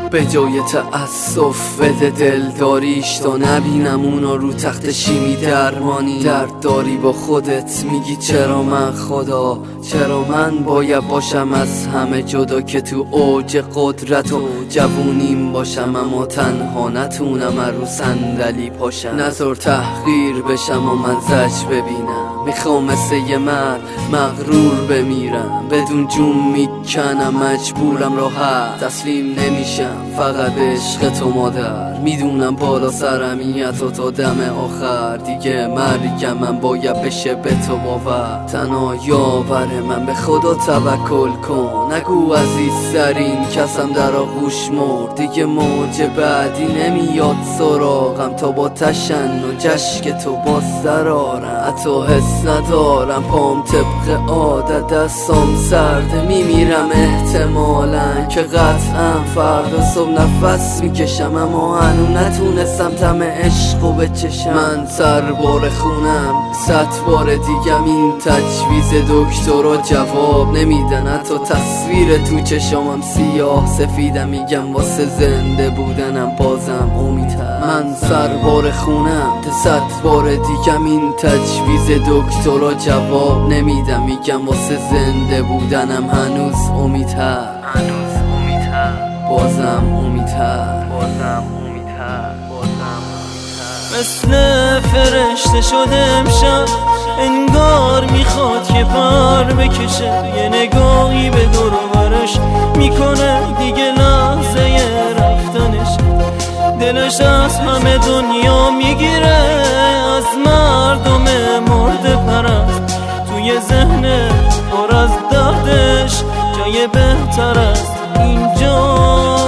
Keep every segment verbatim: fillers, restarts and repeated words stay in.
به جای تأسف بده دلداریش تا نبینم اونا رو تخت شیمی درمانی. درد داری با خودت میگی چرا من خدا، چرا من باید باشم از همه جدا که تو اوج قدرت و جوونیم باشم اما تنها نتونم رو صندلی پاشم. نظر تحقیر بشم و من زج ببینم، میخوام مثل یه مرد مغرور بمیرم، بدون جون میکنم مجبورم راحت تسلیم نمیشم فقط به عشق تو مادر. میدونم بالا سرمیت و تا دم آخر دیگه مرگم من باید بشه به تو باور. تنها یاور من به خدا توکل کن، نگو عزیزترین کسم در آغوش مرد. دیگه موج بعدی نمیاد سراغم تا با تشن و جشک تو باز درارم. حتی حس ندارم پام طبق عادت دستام سرده، میمیرم احتمالاً که قطعا فردا صبح نفس میکشم اما هنو نتونستم طعم عشقو بچشم. من سربار خونم صد بار دیگم این تجویز دکترا جواب نمیدن، حتی تصویر تو چشامم سیاه سفیدم، میگم واسه زنده بودنم بازم امیدم. من سربار خونم صد بار دیگم این تجویز دکترا جواب نمیدم، میگم واسه زنده بودنم هنوز امیدم، هنوز امیدم، بازم امیدم، بازم امیدم، بازم امیدم. مثل فرشته شدم شب انگار میخواد که پر بکشه، یه نگاهی به دور و برش میکنه دیگه لحظه رفتنش. دلش از همه دنیا میگیره، از مردم مرده پرست، توی ذهن پر از دردش جای بهتر از اینجا.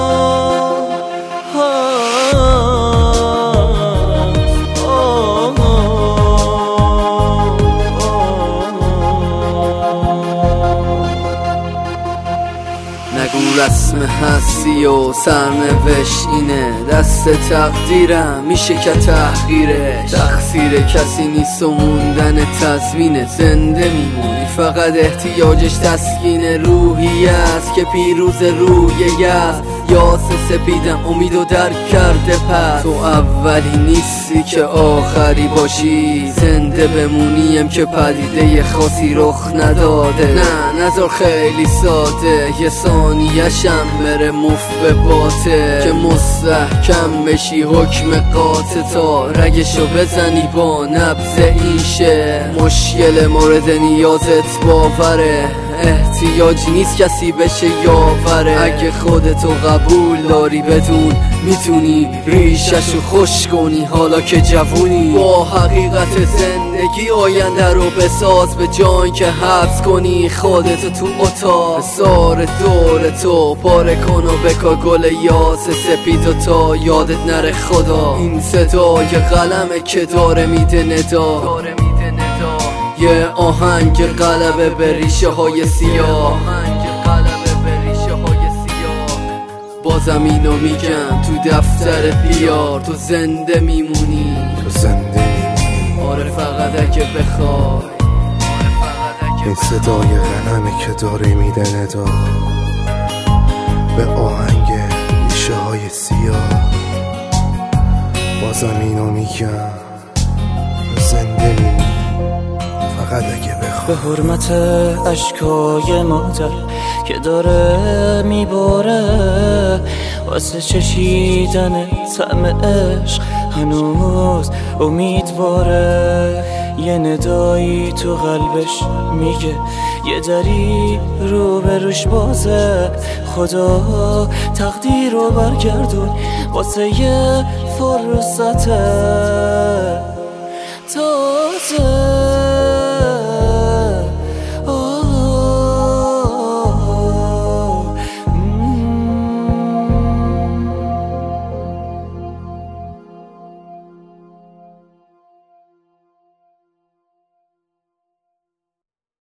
نگو رسم هستی و سرنوشت اینه، دست تقدیرم میشه که تحقیرش تقصیر کسی نیست و موندن تضمینه. زنده میمونی فقط احتیاجش تسکین روحی است که پیروز روی است. یاس سپیدم امید و درک کرده پس، تو اولی نیستی که آخری باشی، زنده بمونیم که پدیده خاصی رخ نداده. نه نظر خیلی ساده، یه ثانیه‌شم بره مفت به باته که مستحکم بشی حکم قاطع تا رگشو بزنی با نبض این شعر. مشکل مورد نیازت باوره، احتیاج نیست کسی بشه یاوره. اگه خودتو قبول داری بدون میتونی ریششو خوش کنی حالا که جوونی. با حقیقت زندگی آینده رو بساز به جای که حبس کنی خودتو تو اتاق. سار دور تو پاره کن و بکا گل یاس سپید و تا یادت نره خدا. این صدای قلمه که داره میده ندا، یه آهنگ غلبه به ریشه های سیاه. بازم اینو میگم تو دفتر بیار، تو زنده میمونی، تو زنده میمونی. آره فقط اگه بخوای. این صدای غنمه که داره میده ندا به آهنگ ریشه های سیاه. بازم اینو میگم تو زنده میمونی فقط اگه بخوای. به حرمت اشکای مادر که داره میباره واسه چشیدن طعم عشق هنوز امیدواره. یه ندایی تو قلبش میگه یه دری رو به روش بازه. خدا تقدیر رو برگردون واسه یه فرصته.